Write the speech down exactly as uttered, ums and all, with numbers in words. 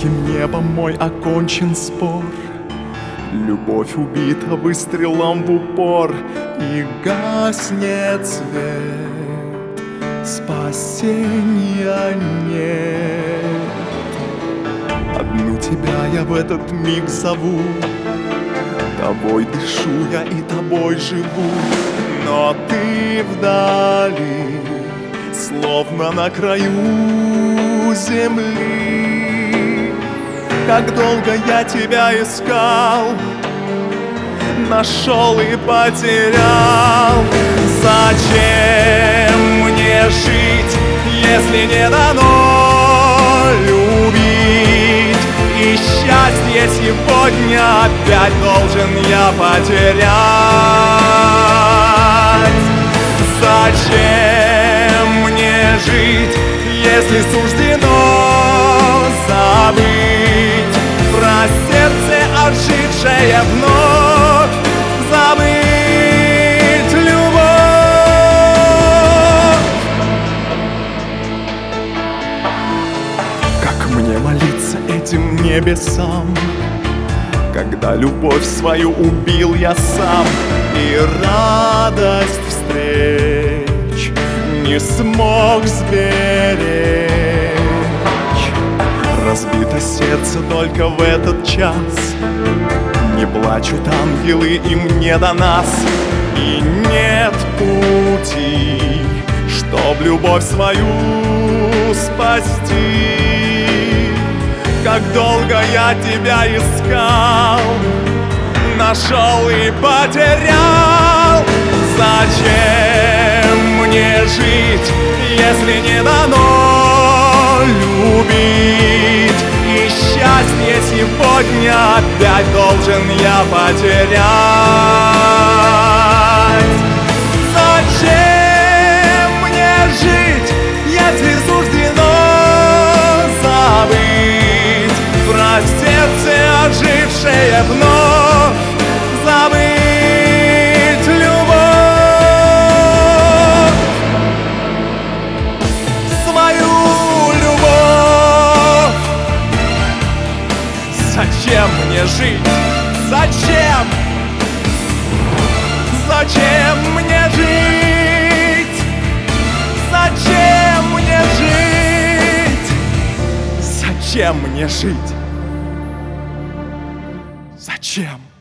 высоким небом мой окончен спор. Любовь убита выстрелом в упор, и гаснет свет, спасения нет. Одну тебя я в этот миг зову, тобой дышу я и тобой живу. Но ты вдали, словно на краю земли. Как долго я тебя искал, нашел и потерял. Зачем мне жить, если не дано любить? И счастье сегодня опять должен я потерять. Зачем мне жить, если суждено забыть про сердце ожившее вновь, забыть любовь? Как мне молиться этим небесам, когда любовь свою убил я сам, и радость встреч не смог сберечь? Разбито сердце только в этот час, не плачут ангелы, им не до нас. И нет пути, чтоб любовь свою спасти. Как долго я тебя искал, нашел и потерял. Зачем мне жить, если не дано любить? И счастье сегодня опять должен я потерять. Зачем мне жить, если суждено забыть про сердце ожившее вновь, забыть любовь, свою любовь? Зачем мне жить? Зачем? Зачем мне жить? Зачем мне жить? Зачем мне жить? Зачем?